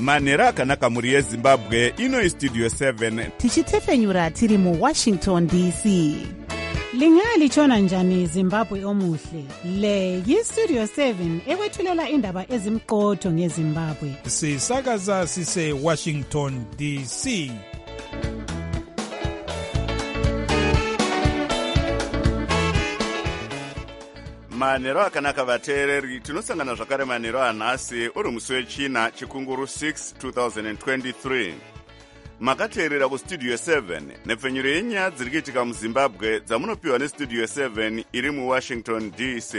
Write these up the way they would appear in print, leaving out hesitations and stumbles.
manhero akanaka mhuri yezimbabwe. Ino Studio 7 tichitefenyura tiri muWashington DC. Lingalitshona njani Zimbabwe omuhle? Le yiStudio 7 ekwethulela indaba ezimqotho ngeZimbabwe. Sisakaza sise Washington DC. manhero akanaka vateereri, tinosangana zvakare manhero anhasi uri musi wechina chikunguru 6 2023. Makateerera kuStudio 7 nepfenyuro yenyaya dziri kuitika muZimbabwe dzamunopiwa neStudio 7 iri muWashington DC.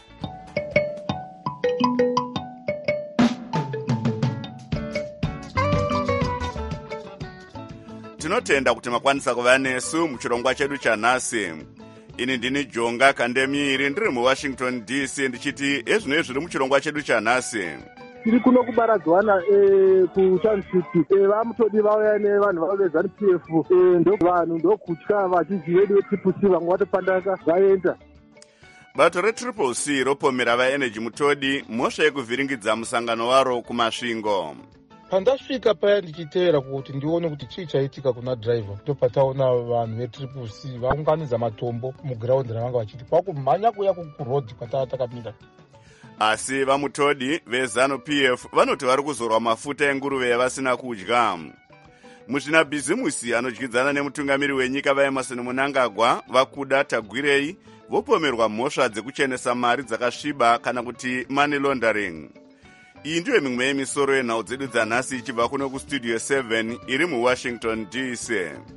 Tinotenda kuti makwanisa kuva nesu muchirongwa chedu chanhasi. Ini ndini Jonga Kandemiri ndiri muWashington DC ndichiti ezvino zviri muchirongwa chedu chanhasi. Tiri kuno kubaradzwana kuChancity vamutodi vauya nevanhu vavo veZANU-PF vanhu ndokutya vachizvive veTPC vamwe vatopandaka vaenda. Bato reTCCC ropomera vaenergy mutodi mhosva yekuvhiringidza musangano waro kumasvingo. Pandasvika paya ndichiteera kuti ndione kuti chii chaitika kuna driver, ndopataona vanhu veTCCC vaunganidza matombo mugiraundi ravanga vachiti kwakumhanya kuya kurodhi kwatakamira. Asi vamutodi veZANU-PF vanoti vari kuzorwa mafuta enguruve yavasina kudya. Muzvinabhizimusi anodyidzana nemutungamiri wenyika vaEmerson Mnangagwa vakuda Tagwirei vopomerwa mhosva dzekuchenesa mari dzakasviba kana kuti money laundering. Iyi ndiyo mimwe yemisoro yenhau dzedu dzanhasi ichibva kuno kuStudio 7 iri muWashington DC.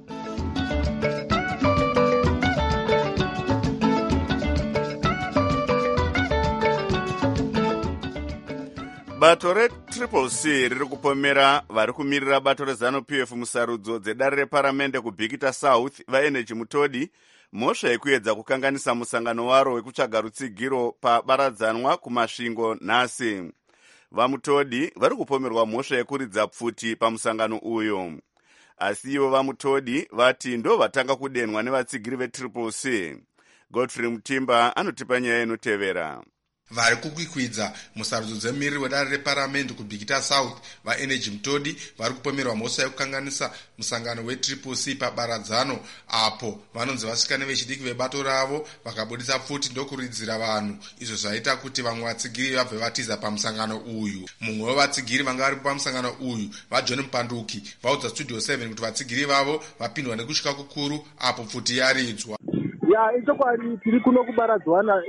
Bato reTCCC riri kupomera vari kumirira bato reZANU-PF musarudzo dzedare reparamende kuBhikita South vaenergy mutodi mhosva yekuedza kukanganisa musangano waro wekutsvaga rutsigiro pabaradzanwa kumasvingo nhasi. Vamutodi vari kupomerwa mhosva yekuridza pfuti pamusangano uyu. Asi ivo vamutodi vati ndo vatanga kudenwa nevatsigiri veTCCC. Godfrey Mutimba anotipa nyaya inotevera. Vari kukwikwidza musarudzo dzemumiriri wedare reparamende kuBhikita South vaenergy mutodi vari kupomerwa mhosva yekukanganisa musangano weTCCC pabaradzano apo vanonzi vasikane vechidiki vebato ravo vakabudisa pfuti ndokuridzira vanhu, izvo zvaita kuti vamwe vatsigiri vabve vatiza pamusangano uyu. Mumwe wevatsigiri vanga vari pamusangano uyu vaJohn Mpanduki vaudza Studio 7 kuti vatsigiri vavo vapindwa nekutya kukuru apo pfuti yaridzwa. Ichokwadi tiri kuno kubaradzwana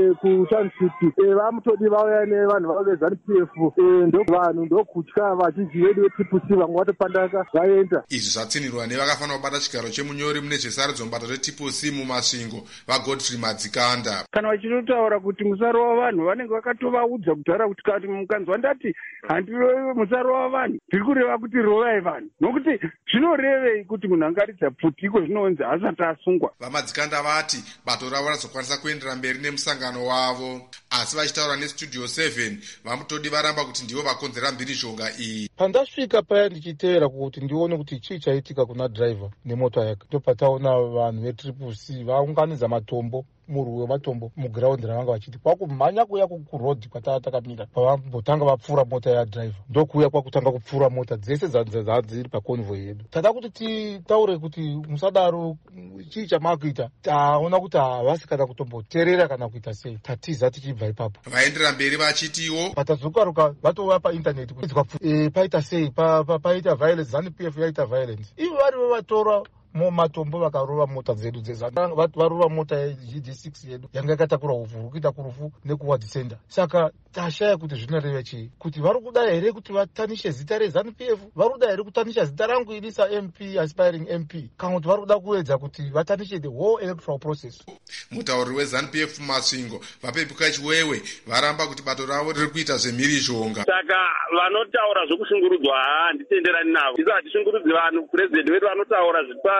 kuChancity vamutodi vauya nevanhu vavo veZANU-PF vanhu ndokutya vachizvive veTPC vamwe vatopandaka vaenda. Izvi zvatsinirwa nevakafanira kubata chigaro chemunyori mune zvesarudzo mubato reTPC mumasvingo vaGodfrey Madzikanda. Kana vachitotaura kuti musaro wavanhu vanenge vakatovaudza kudhara kuti kati mukanzwa ndati handirove musaro wavanhu ndiri kureva kuti rovai vanhu, nokuti zvinorevei kuti munhu angaridza pfuti iko zvinonzi asati asungwa. VaMadzikanda vati bato ravo razokwanisa kuendera mberi nemusangano wavo, asi vachitaura neStudio 7 vamutodi varamba kuti ndivo vakonzera mhirizhonga iyi. Pandasvika paya ndichiteera kuti ndione kuti chii chaitika kuna driver nemota yake, ndopataona vanhu veTCCC vaunganidza matombo murwi wematombo mugiraundi ravanga vachiti kwakumhanya kuya kurodhi kwatakamira pavambotanga vapfuura mota yadriver, ndokuya kwakutanga kupfuura mota dzese dziri paconvoy yedu. Tada kuti titaure kuti musadaro, chii chamakuita, taona kuti havasi kana kutomboteerera kana kuita sei, tatiza tichibva ipapo. Vaendera mberi vachitiwo patadzokaruka vatova paintaneti kuti paita sei, paita violence, ZANU-PF yaita violence. Ivo varivo vatora matombo vakarova mota dzedu dzezana, varova mota yeGD6 yedu yanga yakatakura uvhuru kuita kurufu nekuward center. Saka tashaya kuti zvinoreva chii, kuti vari kuda here kuti vatanishe zita reZANU-PF, vari kuda here kutanisha zita rangu irisa MP, aspiring MP, kana kuti vari kuda kuedza kuti vatanishe the whole electoral process. Mutauriri weZANU-PF mumasvingo vapepuka chiwewe varamba kuti bato ravo riri kuita zvemhirizhonga. Saka vanotaura zvokushungurudzwa handitenderani navo. Izo hatishungurudzi vanhu, purezidendi wedu vanotaura zvipa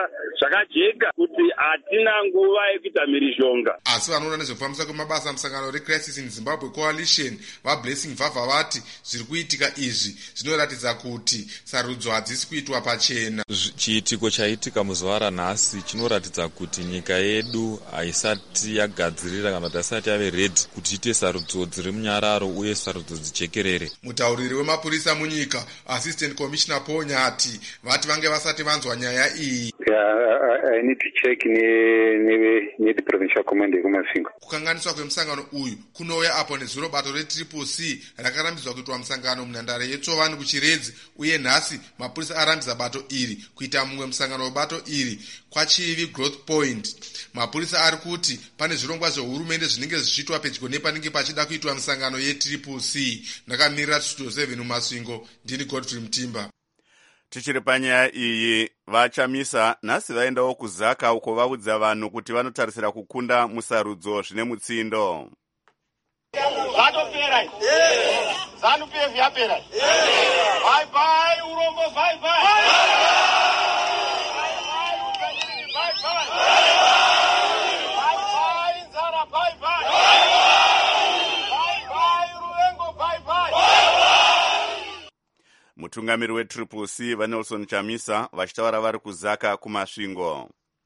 zvakajeka kuti hatina nguva yekuita mhirizhonga. Asi vanoona nezvekufambisa kwemabasa musangano reCrisis in Zimbabwe Coalition vaBlessing Vavha vati zviri kuitika izvi zvinoratidza kuti sarudzo hadzisi kuitwa pachena. Chiitiko chaitika muzuva ranhasi chinoratidza kuti nyika yedu haisati yagadzirira kana kuti haisati yave redhi kuti ite sarudzo dziri munyararo uye sarudzo dzijekerere. Mutauriri wemapurisa munyika Assistant Commissioner Paul Nyati vati vange vasati vanzwa nyaya iyi. I need to check the provincial command yekuMasingo. Kukanganiswa kwemusangano uyu kunouya apo nezuro bato reCCC rakarambidzwa kuitwa musangano munhandare yeTsovani kuChiredzi, uye nhasi mapurisa arambidza bato iri kuita mumwe musangano webato iri kwaChivi Growth Point. Mapurisa ari kuti pane zvirongwa zvehurumende zvinenge zvichiitwa pedyo nepanenge pachida kuitwa musangano yeCCC. Ndakamirira Studio 7 muMasingo, ndini Godfrey Mutimba. Tichiri panyaya iyi, vachamisa nhasi vaendawo kuZaka uko vaudza vanhu kuti vanotarisira kukunda musarudzo zvine mutsindo. Vatopera. ZANU-PF yapera. Bye bye urombo, bye bye. Bye bye upenyu, bye bye. Bye bye Nzara, bye bye. Bye bye Ruvengo, bye bye. Mutungamiri weCCC vaNelson Chamisa vachitaura vari kuZaka kuMasvingo.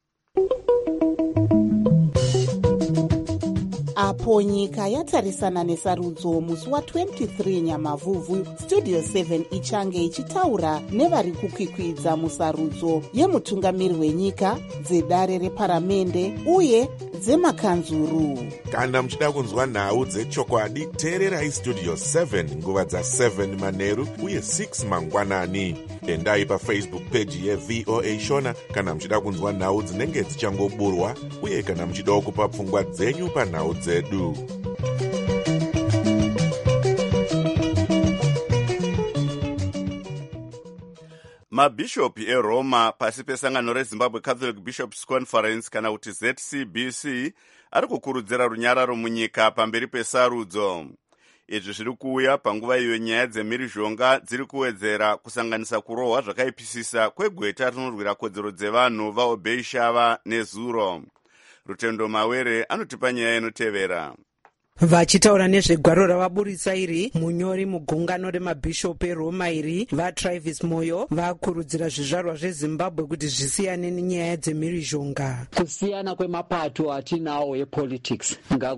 Apo nyika yatarisana nesarudzo musi wa23 Nyamavhuvhu, Studio 7 ichange ichitaura nevari kukwikwidza musarudzo yemutungamiri wenyika, dzedare reparamende uye dzemakanzuru. Kana muchida kunzwa nhau dzechokwadi, teererai Studio 7 nguva dza7 manheru uye 6 mangwanani. Endai paFacebook page yeVOA Shona kana muchida kunzwa nhau dzinenge dzichangoburwa, uye kana muchidawo kupa pfungwa dzenyu panhau dzedu. Mabhishopi eRoma pasi pesangano reZimbabwe Catholic Bishops Conference kana kuti ZCBC ari kukurudzira runyararo munyika pamberi pesarudzo. Izvi zviri kuuya panguva iyo nyaya dzemhirizhonga dziri kuwedzera kusanganisa kurohwa zvakaipisisa kwegweta rinorwira kodzero dzevanhu vaObey Shava neZuro. Rutendo Mawere anotipa nyaya inotevera. Vachitaura nezvegwaro ravaburitsa iri, munyori mugungano remabhishopu eRoma iri, vaTravis Moyo vakurudzira zvizvarwa zveZimbabwe kuti zvisiyane nenyaya dzemhirizhonga. Kusiyana kwemapato atinawo epolitics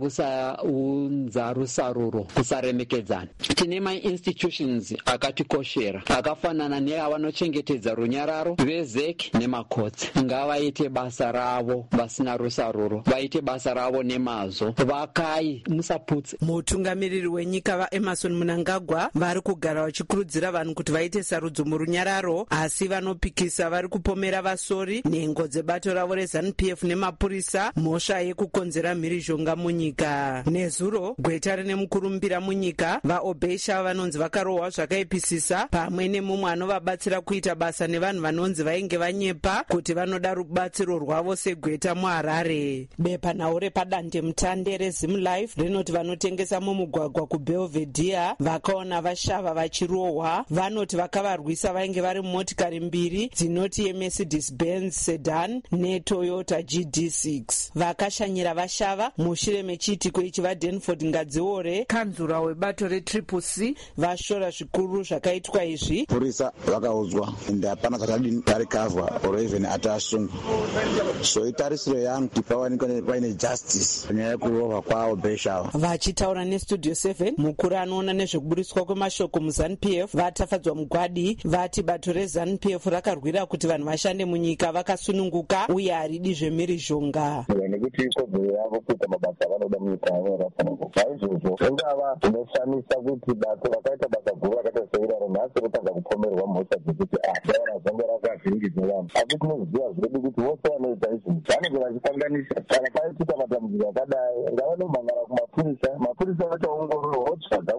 ngakusaunza rusaruro, kusaremekedzana. Tine mainstitutions akatikoshera akafanana neavanochengetedza runyararo, vezek nemakotsi. Ngavaite basa ravo vasina rusaruro, vaite basa ravo nemazvo, vakai musaputse. Mutungamiriri wenyika vaEmerson Mnangagwa vari kugara vachikurudzira vanhu kuti vaite sarudzo murunyararo, asi vanopikisa vari kupomera vasori nhengo dzebato ravo reZANU-PF nemapurisa mhosva yekukonzera mhirizhonga munyika. Nezuro, gweta rine mukurumbira munyika vaObey Shava vanonzi vakarohwa zvakaipisisa, pamwe nemumwe anovabatsira kuita basa nevanhu vanonzi vainge vanyepa kuti vanoda rubatsiro rwavo segweta muHarare. Bepanhau repadande mutande reZimLife rinoti vanotengesa mumugwagwa kuBelvedere vakaona vaShava vachirohwa. Vanoti vakavarwisa vainge vari motikari mbiri dzinoti yeMercedes Benz Sedan neToyota GD6. Vakashanyira vaShava mushure mechiitiko ichi vaDenford Ngadziore, kanzura webato reCCC, vashora zvikuru zvakaitwa izvi. Purisa vakaudzwa ende hapana zvakadini tarikavhwa or even atasungwa. So itarisiro yangu kuti pawanikwe paine justice nyaya yekurohwa kwaObey Shava. Vachitaura neStudio 7, mukuru anoona nezvekuburiswa kwemashoko muZANU-PF vatafadzwa mugwadi vati bato reZANU-PF rakarwira kuti vanhu vashande munyika vakasununguka uye haridi zvemhirizhonga. Nekuti ikodzero yavo kuita mabasa avanoda munyika yavo. Naizvozvo zvingava zvinoshamisa kuti bato rakaita basa guru rakaita seiraro nhasi rotanga kupomerwa mhosva dzekuti daura zonge rakavhiringidza vanhu. Asi tinoziva zvedu kuti vose vanoita izvi vanenge vachisanganisa kana paitika matambudziko akadai ngavanomhangara kumapurisa, mapurisa vachaongorora votsvaga kuona kuti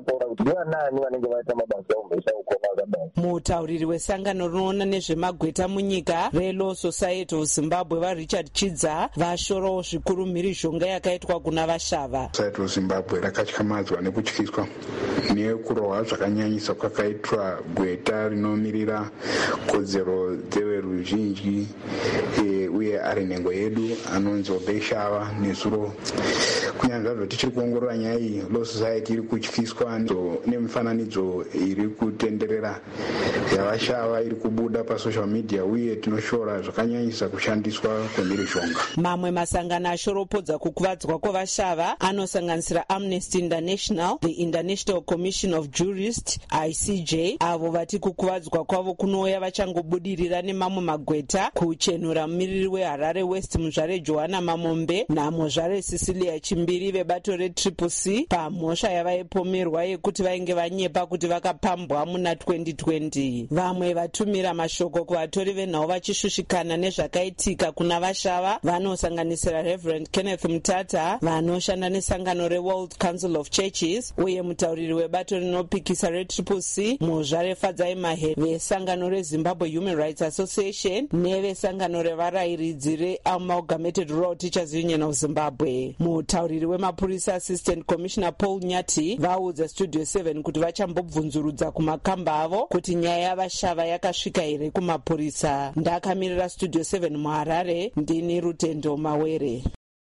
ndivanani vanenge vaita mabasa aumhesa ukoma akadai. Mutauriri wesangano rinoona nezvemagweta munyika reLaw Society of Zimbabwe vaRichard Chidza vashorawo zvikuru mhirizhonga yakaitwa kuna vashava. Society of Zimbabwe rakatyamadzwa nekutyiswa nekurohwa zvakanyanyisa kwakaitwa gweta rinomirira kodzero dzeveruzhinji uye ari nhengo yedu anonzi Obeshava nezuro. Kunyange zvazvo tichiri kuongorora nyaya iyi, Law Society iri kutyiswa nemifananidzo iri kutenderera yavashava iri kubuda pasocial media uye tinoshora zvakanyanyisa kushandiswa kwemhirizhonga. Mamwe masangano ashoropodza kukuvadzwa kwavashava anosanganisira Amnesty International, the International Commission of Jurists ICJ, avo vati kukuvadzwa kwavo kunouya vachangobudirira nemamwe magweta kuchenura mumiriri weHarare West muzvare Johanna Mamombe namuzvare Cecilia Chimbiri vebato reCCC pamhosva yavaipomerwa yekuti vainge vanyepa kuti vakapambwa muna 2020. Vamwe vatumira mashoko kuvatori venhau vachishushikana nezvakaitika kuna vashava vanosanganisira Reverend Kenneth Mutata vanoshanda nesangano reWorld Council of Churches uye mutauriri webato rinopikisa reCCC muzvare Fadzai Mahe vesangano reZimbabwe Human Rights Association nevesangano revarairidzi reAmalgamated Law Teachers Union of Zimbabwe. Mutauriri wemapurisa Assistant Commissioner Paul Nyati vaudza Studio 7 kuti vachambobvunzurudza kumakamba avo kuti nyaya yavashava yakasvika here kumapurisa. Ndakamirira Studio 7 muHarare, ndini Rutendo Mawere.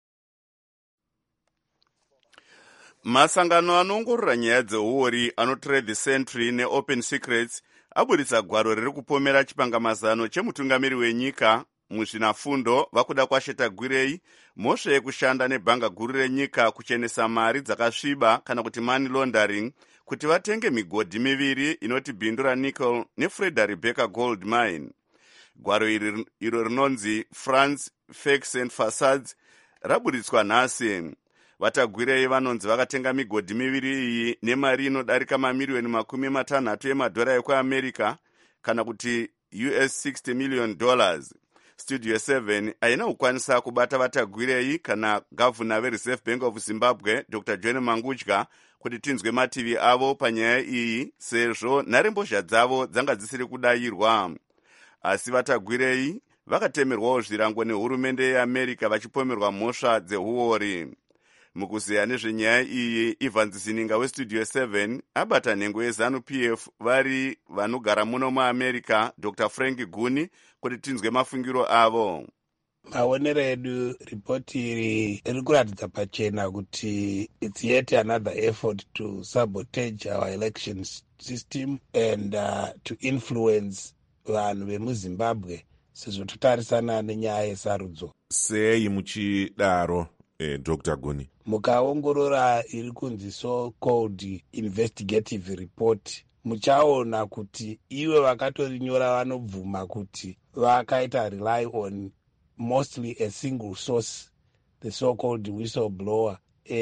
Masangano anoongorora nyaya dzeuori anoTrade the Sentry neOpen Secrets abudisa gwaro riri kupomera chipangamazano chemutungamiri wenyika muzvinafundo vakuda kwashetagwirei mhosva yekushanda nebhanga guru renyika kuchenesa mari dzakasviba kana kuti money laundering kuti vatenge migodhi miviri inoti bindu ranickel neFreda Rebecca Gold Mine. Gwaro iro rinonzi France Fakes and Facades rabuditswa nhasi. Vatagwirei vanonzi vakatenga migodhi miviri iyi nemari inodarika mamiriyoni $60 emadhora ekuAmerica kana kuti US $60 million. Studio 7 haina kukwanisa kubata vatagwirei kana gavhuna veReserve Bank of Zimbabwe Dr. John Mangudya kuti tinzwe mativi avo panyaya iyi sezvo nharembozha dzavo dzanga dzisiri kudayirwa. Asi vatagwirei vakatemerwawo zvirango nehurumende yeAmerica vachipomerwa mhosva dzeuori. Mukuzeya nezvenyaya iyi, Ivan Zininga weStudio 7 abata nhengo yeZANU-PF vari vanogara muno muAmerica Dr. Frank Guni kuti tinzwe mafungiro avo. Maonero edu ripoti iri kuratidza pachena kuti it's yet another effort to sabotage our election system and to influence vanhu vemuZimbabwe sezvo totarisana nenyaya yesarudzo. Sei muchidaro Dr. Guni? Mukaongorora iri kunzi so-called investigative report muchaona kuti iwe vakatorinyora vanobvuma kuti vakaita rely on mostly a single source, the so-called whistleblower.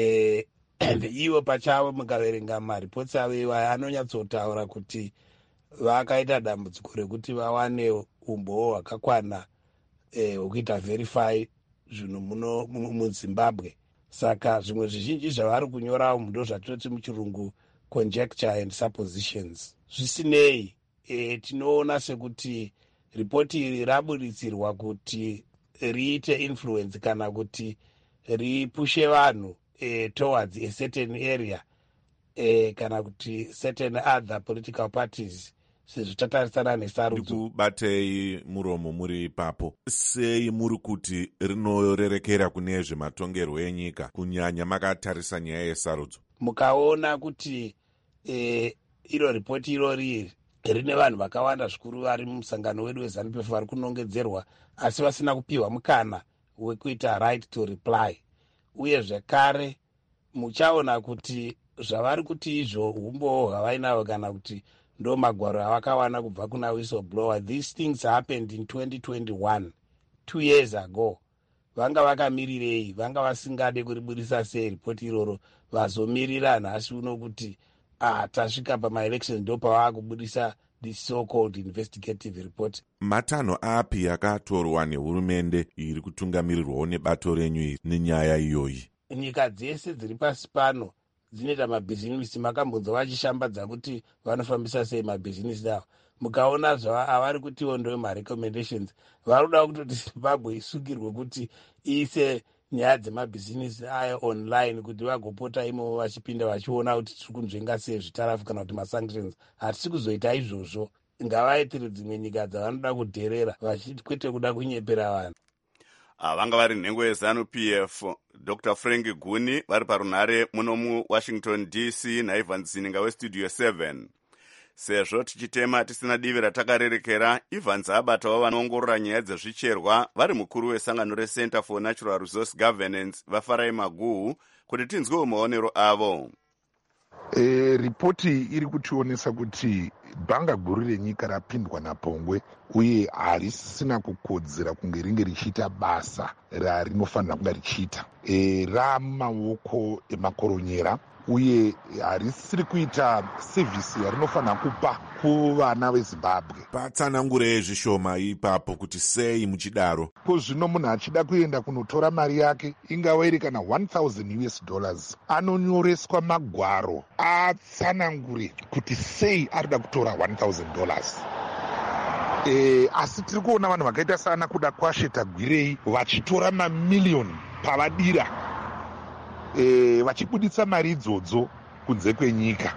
And iwe pachavo mukaverenga maripoti avo iwaya anonyatsotaura kuti vakaita dambudziko rekuti vawane umboo hwakakwana hwekuita verify zvinhu muno muZimbabwe. Saka zvimwe zvizhinji zvavari kunyorawo ndo zvatinoti muchirungu conjecture and suppositions. Zvisinei, tinoona sekuti ripoti iri rabuditsirwa kuti riite influence kana kuti ripushe vanhu towards a certain area kana kuti certain other political parties sezvo tatarisana nesarudzo. Ndikubatei muromo muri ipapo. Sei muri kuti rinorerekera kune zvematongerwo enyika kunyanya makatarisa nyaya yesarudzo? Mukaona kuti iro ripoti irori rine vanhu vakawanda zvikuru vari mumusangano wedu weZANU-PF vari kunongedzerwa asi vasina kupiwa mukana wekuita right to reply. Uye zvekare muchaona kuti zvavari kuti izvo umboo hwavainavo kana kuti ndo magwaro avakawana kubva kuna whistleblower. These things happened in 2021, 2 years ago. Vanga vakamirirei? Vanga vasingade kuribudisa sei ripoti iroro vazomirira nhasi uno kuti tasvika pamaelections ndo pavakubudisa this so-called investigative report. Matanho api akatorwa nehurumende iri kutungamirirwawo nebato renyu iri nenyaya iyoyi? Nyika dzese dziri pasi pano dzinoita mabhizinisi makambonzwa vachishambadza kuti vanofambisa sei mabhizinisi avo. Mukaona zvavari kutiwo ndo marecommendations vari kuda kutoti Zimbabwe isungirwe kuti iise nyaya dzemabhizinisi ayo online kuti vagopota imomo vachipinda vachiona kuti tiri kunzvenga sei zvitarafu kana kuti masanctions. Hatisi kuzoita izvozvo, ngavaitire dzimwe nyika dzavanoda kudherera kwete kuda kunyepera vanhu. Vanga vari nhengo yeZANU-PF Dr. Frank Guni vari parunhare muno muWashington DC naIvan Zininga westudio 7. Sezvo tichitema tisina divi ratakarerekera, Evans abatawo vanoongorora nyaya dzezvicherwa vari mukuru wesangano reCenter for Natural Resource Governance vaFarai Maguhu kuti tinzwewo maonero avo. Ripoti iri kutionesa kuti bhanga guru renyika rapindwa napongwe uye harisina kukodzera kunge ringe richiita basa rarinofanira kunge richiita. Ramaoko emakoronyera uye harisiri kuita sevhisi yarinofanira kupa kuvana veZimbabwe. Patsanangure zvishoma ipapo kuti sei muchidaro. Zvino munhu achida kuenda kunotora mari yake ingava iri kana $1,000 anonyoreswa magwaro atsanangure kuti sei arida kutora $1,000. Asi tiri kuona vanhu vakaita sana kuda kwasheta gwirei vachitora mamiliyoni pavadira vachibuditsa mari idzodzo kunze kwenyika.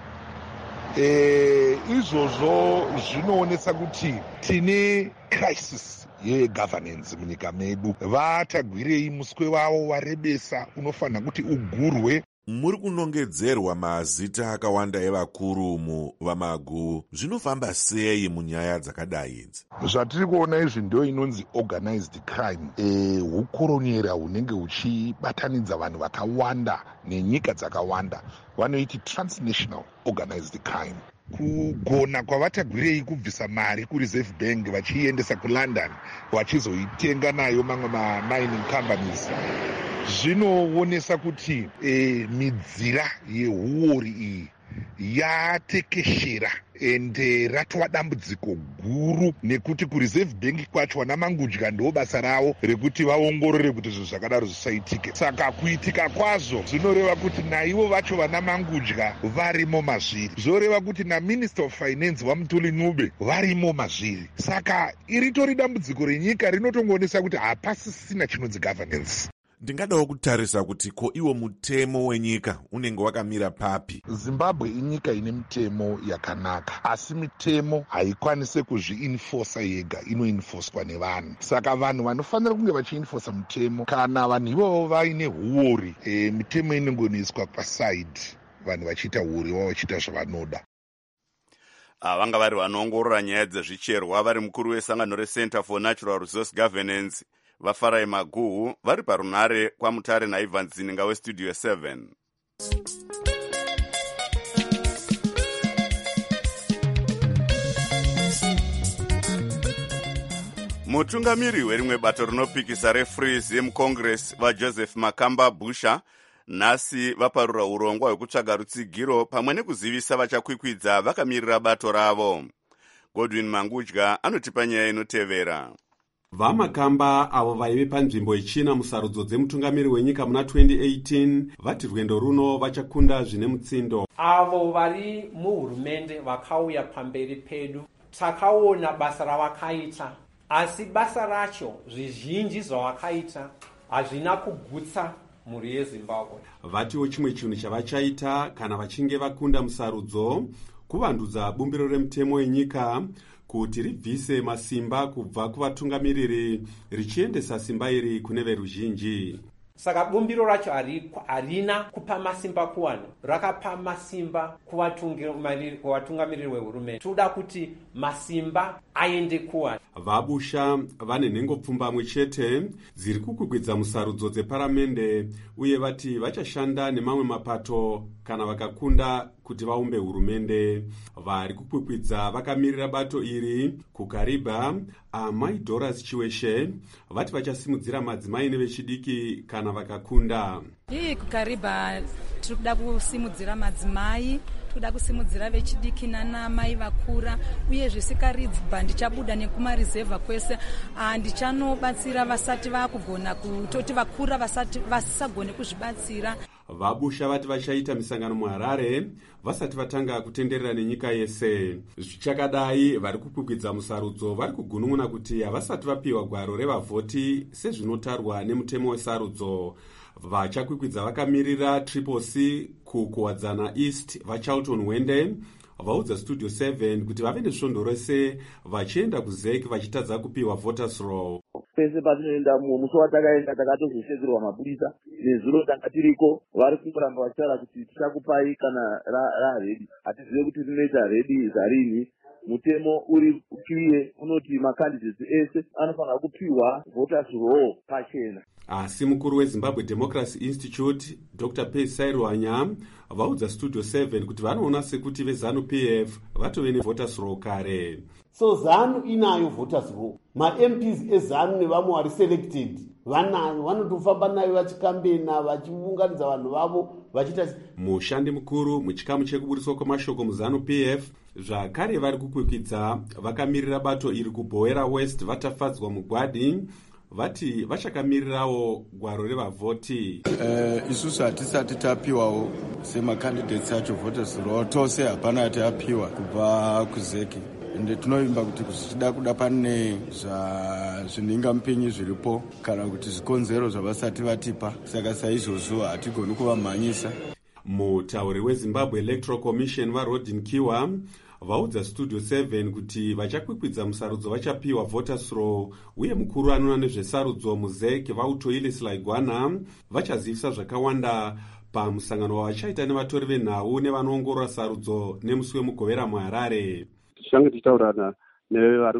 Izvozvo zvinoonesa kuti tine crisis yegovernance munyika medu. Vatagwirei muswe wavo warebesa unofanira kuti ugurwe. Muri kunongedzerwa mazita akawanda evakuru vamagu. Zvinofamba sei munyaya dzakadai idzi? Zvatiri kuona izvi ndio inonzi organized crime. Hukoronyera hunenge huchibatanidza vanhu vakawanda nenyika dzakawanda. Vanoiti transnational organized crime. Kugona kwavatagwirei kubvisa mari kureserve bank vachiiendesa kuLondon vachizoitenga nayo mamwe mining companies zvinoonesa kuti midzira yehuori iyi yatekeshera ende ratova dambudziko guru nekuti kureserve bank kwacho vana mangudya ndo basa ravo rekuti vaongorore kuti zvinhu zvakadaro zvisaitike. Saka kuitika kwazvo zvinoreva kuti naivo vacho vana mangudya varimo mazviri, zvoreva kuti naminister of finance waMutuli Nube varimo mazviri. Saka iritori dambudziko renyika rinotongoonesa kuti hapasisina chinonzi governance. Ndingadawo kutarisa kuti ko iwo mutemo wenyika unenge wakamira papi. Zimbabwe inyika ine mitemo yakanaka, asi mitemo haikwanise kuzviinforsa yega, inoinforswa nevanhu. Saka vanhu vanofanira kunge vachiinforsa mitemo. Kana vanhu ivovo vaine huori, mitemo inongoiswa paside, vanhu vachiita huori wavo vachiita zvavanoda. Vanga vari vanoongorora nyaya dzezvicherwa vari mukuru wesangano reCenter for Natural Resource Governance vaFarai Maguhu vari parunhare kwaMutare naIvan Zininga westudio 7. Mutungamiri werimwe bato rinopikisa reFreeze yemuCongress vaJoseph Makamba Busha nhasi vaparura urongwa hwekutsvaga rutsigiro pamwe nekuzivisa vachakwikwidza vakamirira bato ravo. Godwin Mangudya anotipa nyaya inotevera. VaMakamba avo vaive panzvimbo ichina musarudzo dzemutungamiri wenyika muna 2018 vati rwendo runo vachakunda zvine mutsindo. Avo vari muhurumende vakauya pamberi pedu takaona basa ravakaita, asi basa racho zvizhinji zvavakaita hazvina kugutsa mhuri yeZimbabwe. Vatiwo chimwe chinhu chavachaita kana vachinge vakunda musarudzo kuvandudza bumbiro remutemo wenyika kuti ribvise masimba kubva kuvatungamiriri richiendesa simba iri kune veruzhinji. Saka bumbiro racho harina kupa masimba kuvanhu, rakapa masimba kuvatungamiriri vehurumende. Toda kuti masimba aende kuvanhu. VaBusha vane nhengopfumbamwe chete dziri kukwikwidza musarudzo dzeparamende uye vati vachashanda nemamwe mapato kana vakakunda kuti vaumbe hurumende. Vari kukwikwidza vakamirira bato iri kuKariba, Amai Doras Chiweshe vati vachasimudzira madzimai nevechidiki kana vakakunda. kuKariba tiri kuda kusimudzira madzimai, toda kusimudzira vechidiki nanamai vakura, uye zvisikaridzi ndichabuda nekumarizevha kwese ndichanobatsira vasati vakugona kutoti vakura vasagone kuzvibatsira. vabusha vati vachaita misangano muharare vasati vatanga kutenderera nenyika yese. Zvichakadai, vari kukwikwidza musarudzo vari kugunun'una kuti havasati vapiwa gwaro revavhoti sezvinotarwa nemutemo wesarudzo. Vachakwikwidza vakamirira Triple C kukuwadzana East vaCharlton Wende vaudza Studio 7 kuti vave nesvondo rese vachienda kuZEC vachitadza kupiwa voters roll. Pese patinoenda musi watakaenda takatozosedzerwa mapurisa nezuro tanga tiriko, vari kuramba vachitaura kuti tichakupai kana raredi. Hatizive kuti rinoita redi zarini. Mutemo uri clear unoti macandidates ese anofanira kupiwa voters roll pachena. Asi mukuru weZimbabwe Democracy Institute Dr. Paisai Rwanya vaudza Studio 7 kuti vanoona sekuti vezanu PF vatove nevoters roll kare. So ZANU inayo voters roll. Ma-MPs ezanu nevamwe vari selected vanayo, vanotofamba nayo vachikambena vachiunganidza vanhu vavo vachita. Mushandi mukuru muchikamu chekuburiswa kwamashoko muzanu PF zvakare vari kukwikwidza vakamirira bato iri kuBhoera West vatafadzwa mugwadi vati vachakamirirawo gwaro revavhoti. Isusu hatisati tapiwawo semacandidates acho voters roll, tose hapana tapiwa kubva kuZEC. Ende tinovimba kuti kuchida kuda pane zvinhingamupinyi zviripo kana kuti zvikonzero zvavasati vatipa, saka saizvozvo hatigoni kuvamhanyisa. Mutauri weZimbabwe Electoral Commission vaRodin Kiwa vaudza Studio 7 kuti vachakwikwidza musarudzo vachapiwa voters roll, uye mukuru anoona nezvesarudzo muZEC vautoile Selaigwana vachazivisa zvakawanda pamusangano wavachaita nevatori venhau nevanoongorora sarudzo nemusi wemugovera muHarare. Tichange tichitaurana nevari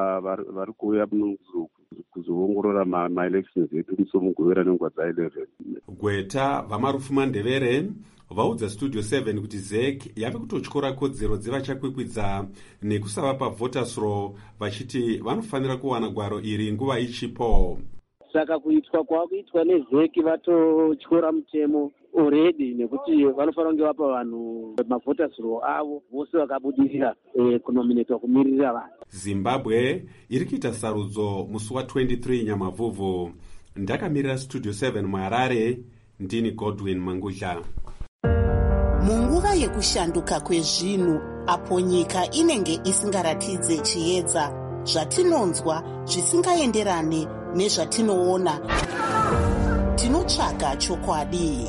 kuuya kuzoongorora ma-elections edu musi wemugovera nenguva dza11. Gweta vamarufu Mandevere vaudza Studio 7 kuti ZEC yave kutotyora kodzero dzevachakwikwidza nekusavapa voters roll, vachiti vanofanira kuwana gwaro iri nguva ichipo. Saka kuitwa kwakuitwa neZEC vatotyora mutemo already, nekuti vanofanira kunge vapa vanhu mavoters roll avo vose vakabudirira kunominatwa kumirira vanhu. Zimbabwe iri kuita sarudzo musi wa23 Nyamavhuvhu. Ndakamirira Studio 7 muHarare, ndini Godwin Mangudla. Munguva yekushanduka kwezvinhu, apo nyika inenge isingaratidze chiedza, zvatinonzwa zvisingaenderane nezvatinoona, tinotsvaga chokwadi.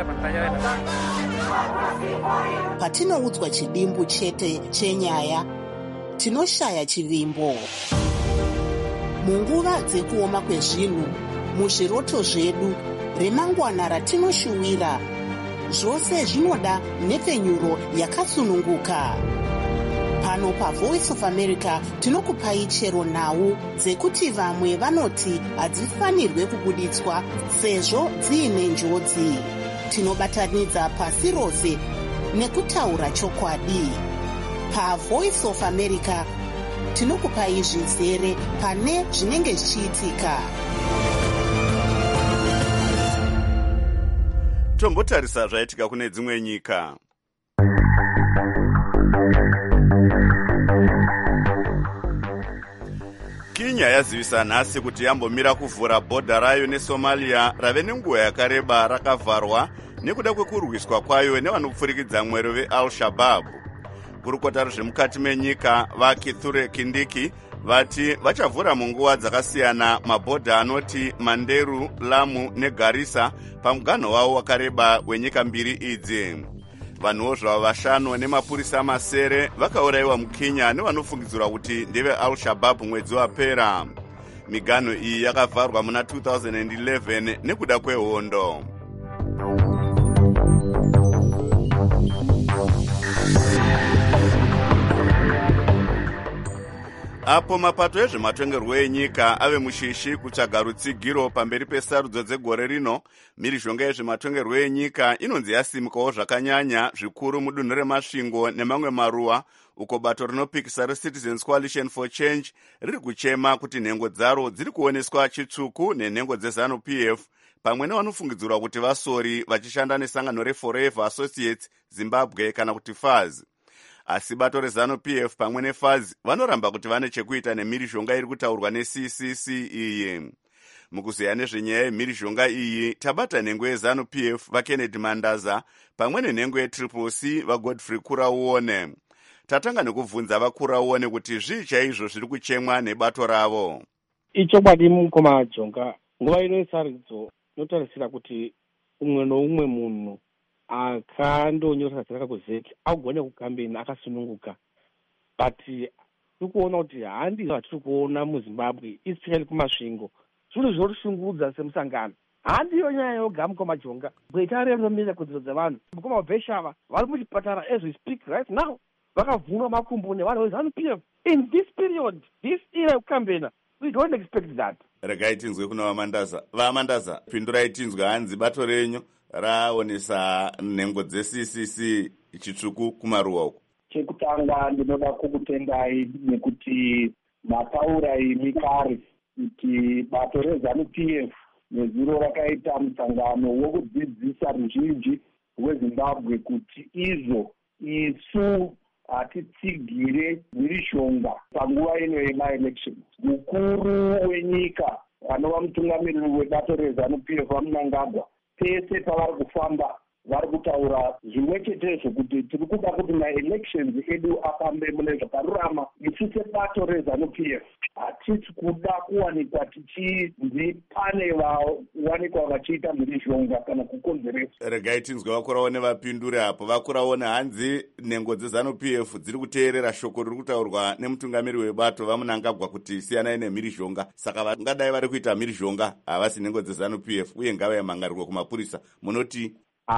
Patinoudzwa chidimbu chete chenyaya, tinoshaya chivimbo. Munguva dzekuoma kwezvinhu, muzviroto zvedu, remangwana ratinoshuwira, zvose zvinoda nhepfenyuro yakasununguka. Pano paVoice of America tinokupai chero nhau dzekuti vamwe vanoti hadzifanirwe kubuditswa sezvo dziine njodzi. Tinobatanidza pasi rose nekutaura chokwadi. PaVoice of America tinokupai zvizere pane zvinenge zvichiitika. Tombotarisa zvaitika kune dzimwe nyika. Kenya yazivisa nhasi kuti yambomira kuvhura bhodha rayo neSomalia rave nenguva yakareba rakavharwa nekuda kwekurwiswa kwayo nevanopfurikidza mwero veAl-Shabaab. Kurukota rwezvemukati menyika vaKithure Kindiki vati vachavhura munguva dzakasiyana mabhodha anoti Manderu, Lamu neGarissa pamuganho wavo wakareba wenyika mbiri idzi. Vanhuwo zvava 5 nemapurisa masere vakaurayiwa muKenya nevanofungidzirwa kuti ndeve Al-Shabaab mwedzi wapera. Miganho iyi yakavharwa muna 2011 nekuda kwehondo. Apo mapato ezvematongerwo enyika ave mushishi kutsvaga rutsigiro pamberi pesarudzo dzegore rino, mhirizhonga yezvematongerwo enyika inonzi yasimukawo zvakanyanya zvikuru mudunhu remasvingo nemamwe maruwa, uko bato rinopikisa reCitizens Coalition for Change riri kuchema kuti nhengo dzaro dziri kuoneswa chitsvuku nenhengo dzezanu PF pamwe nevanofungidzirwa kuti vasori vachishanda nesangano reForever Associates Zimbabwe kana kuti FAZ. Asi bato rezanu PF pamwe neFAZ vanoramba kuti vane chekuita nemhirizhonga iri kutaurwa neCCC iyi. Mukuziya nezvenyaya yemhirizhonga iyi tabata nhengo yeZANU-PF vaKennedy Mandaza pamwe nenhengo yeTriple-C vaGodfrey Kurauone. Tatanga nekubvunza vaKurauone kuti zvii chaizvo zviri kuchemwa nebato ravo. Ichokwadi mukoma Jonga, nguva ino yesarudzo inotarisira kuti umwe noumwe munhu akandonyoresa zita kuzeki agone kukambeni akasununguka, but tiri kuona kuti handi zvatiri kuona muZimbabwe especially kumasvingo zviro zvinoshungudza semusangano. Handiyo nyaya yoga mukoma Jonga, bweta rinomira kodzero dzevanhu. Mukoma Bheshava vari muchipatara as we speak right now, vakavhunwa makumbo nevanhu veZANU-PF. In this period, this era yekukambena, we don't expect that. Regai tinzwe kuna vaMandaza. VaMandaza, pindurai tinzwe hanzi bato renyu raonesa nhengo dzeCCC chitsvuku kumaruwa uko. Chekutanga ndinoda kukutendai nekuti mataura imi kare kuti bato reZANU-PF nezuro rakaita musangano wokudzidzisa ruzhinji rweZimbabwe kuti isu hatitsigire mhirizhonga panguva ino yemaelections. Mukuru wenyika anova mutungamiriri webato reZANU-PF vaMnangagwa, pese pavari kufamba vari kutaura zvimwe chetezvo kuti tiri kuda kuti maelections edu afambe mune zvakarurama. Isu sebato reZANU-PF hatisi kuda kuwanikwa tichinzi pane vawanikwa vachiita mhirizhonga kana kukonzeresa. Regai tinzwe vaKurauone vapindure apo. vaKurauone hanzi nhengo dzeZANU-PF dziri kuteerera shoko riri kutaurwa nemutungamiri webato vaMnangagwa kuti siyanai nemhirizhonga, saka vangadai vari kuita mhirizhonga havasi nhengo dzeZANU-PF uye ngavayamangarirwe kumapurisa. Munoti?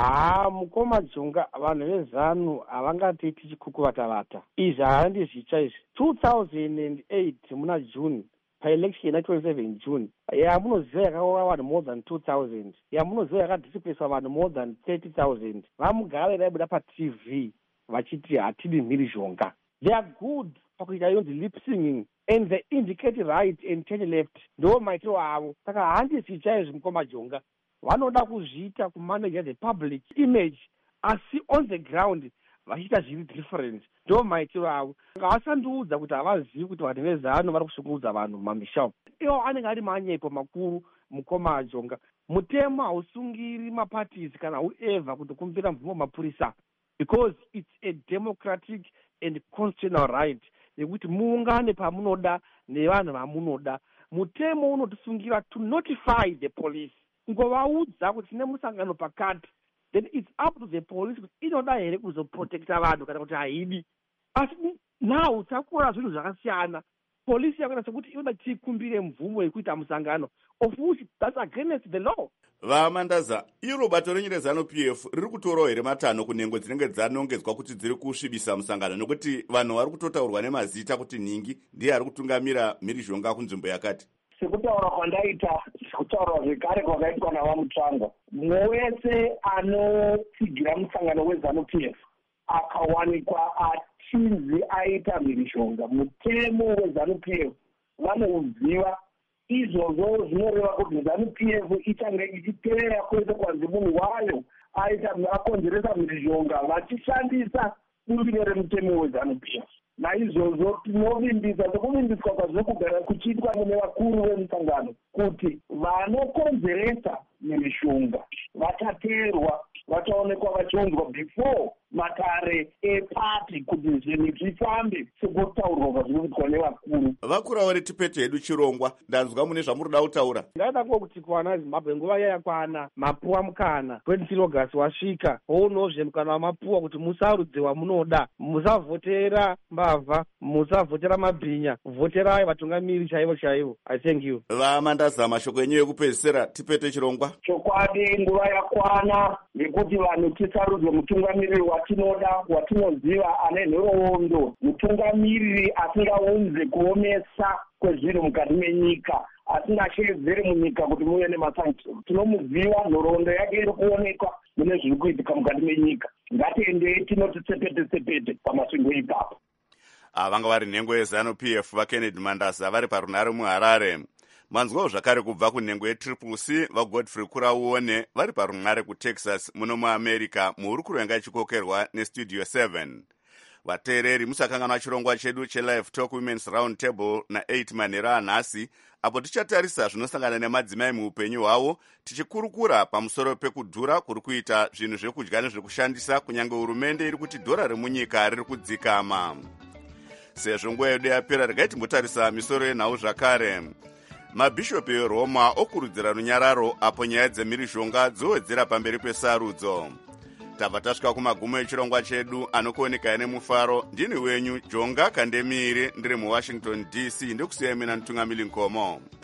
Mukoma Jonga, vanhu veZANU havangatiiti chikukuvatavata. Izvi handi zvicha izvi. 2008 muna June, paelection ya27 June, yamunoziva yakaura vanhu more than 2000, yamunoziva yakadhisipeswa vanhu more than 30,000. Vamugara vaibuda paTV vachiti hatidi mhirizhonga. They are good pakuita yonzi lip singing and they indicate right and turn left. Ndo maitiro avo. Saka handi zvicha izvi mukoma Jonga. Vanoda kuzviita kumanage the public image asi on the ground vachiita zviri different. Ndo maitiro avo. Ngavasanduudza kuti havazivi kuti vanhu veZANU vari kushungurudza vanhu mumamisha. Iwo anenge ari manyepo makuru mukoma Jonga. Mutemo hausungiri maparties kana whoever kuti kumbira mvumo mapurisa, because it's a democratic and constitutional right yekuti muungane pamunoda nevanhu vamunoda. Mutemo unotisungira to notify the police, ngovaudza kuti tine musangano pakati, then it's up to the police kuti inoda here kuzoprotecta vanhu kana kuti haidi. Asi now takura zvinhu zvakasiyana. Polisi yakuita sekuti inoda tikumbire mvumo yekuita musangano, of which that's against the law. VaMandaza, iro bato renyu reZANU-PF riri kutorawo here matanho kunhengo dzinenge dzanongedzwa kuti dziri kusvibisa musangano, nekuti vanhu vari kutotaurwa nemazita kuti Ningi ndiye ari kutungamira mhirizhonga kunzvimbo yakati. Sekutaura kwandaita, sekutaura zvekare kwakaitwa navaMutsvangwa, mumwe wese anotsigira musangano weZANU-PF akawanikwa achinzi aita mhirizhonga, mutemo weZANU-PF vanouziva. Izvozvo zvinoreva kuti ZANU-PF ichange ichiteera kwese kwanzi munhu wayo akonzeresa mhirizhonga vachishandisa bumbiro remutemo weZANU-PF. Naizvozvo tinovimbisa sekuvimbiswa kwazviri kugara kuchiitwa mune vakuru vemusangano kuti vanokonzeresa mhirizhonga vachateerwa, vachaonekwa vachiunzwa before matare epati kuti zvinhu zvifambe sekutaurwa kwazviri kuitwa nevakuru. Vakurauri tipete hedu chirongwa, ndanzwa mune zvamurida kutaura. Ndaida kuti kuwana Zimbabwe nguva yakwana, mapuwa mukana 20 August wasvika, hounozve mukana wamapuwa kuti musarudze wamunoda, musavhotera mbavha, musavhotera mabhinya, vhoterai vatungamiri chaivo chaivo. I thank you. VaMandaza, mashoko enyu ekupedzisira tipete chirongwa. Chokwadi nguva yakwana yekuti vanhu tisarudze mutungamiriri watinoda, watinoziva ane nhoroondo, mutungamiriri asingaunze kuomesa kwezvinhu mukati menyika, asingashedzere munyika kuti muve nemasanctions. Tinomuziva, nhoroondo yake iri kuonekwa mune zviri kuitika mukati menyika. Ngatiendei tinoti tsepete pamasvingo ipapo. Vanga vari nhengo yeZANU-PF vaKennedy Mandaza vari parunhare muHarare. Manzwawo zvakare kubva kunhengo yeTriple-C vaGodfrey Kurauone vari parunhare kuTexas muno muAmerica, muhurukuro yanga ichikokerwa neStudio 7. vateereri musakanganwa chirongwa chedu chelive talk women's round table na8 manhero anhasi, apo tichatarisa zvinosangana nemadzimai muupenyu hwavo, tichikurukura pamusoro pekudhura kuri kuita zvinhu zvekudya nezvekushandisa, kunyange hurumende iri kuti dhora remunyika riri kudzikama. Sezvo nguva yedu yapera, regai timbotarisa misoro yenhau zvakare. Mabhishopi eRoma okurudzira runyararo apo nyaya dzemhirizhonga dzowedzera pamberi pesarudzo. Tabva tasvika kumagumo echirongwa chedu, anokuoneka nemufaro. Ndini wenyu Jonga Kandemiri, ndiri muWashington DC, ndikusiyai mina Ntungamili Nkomo.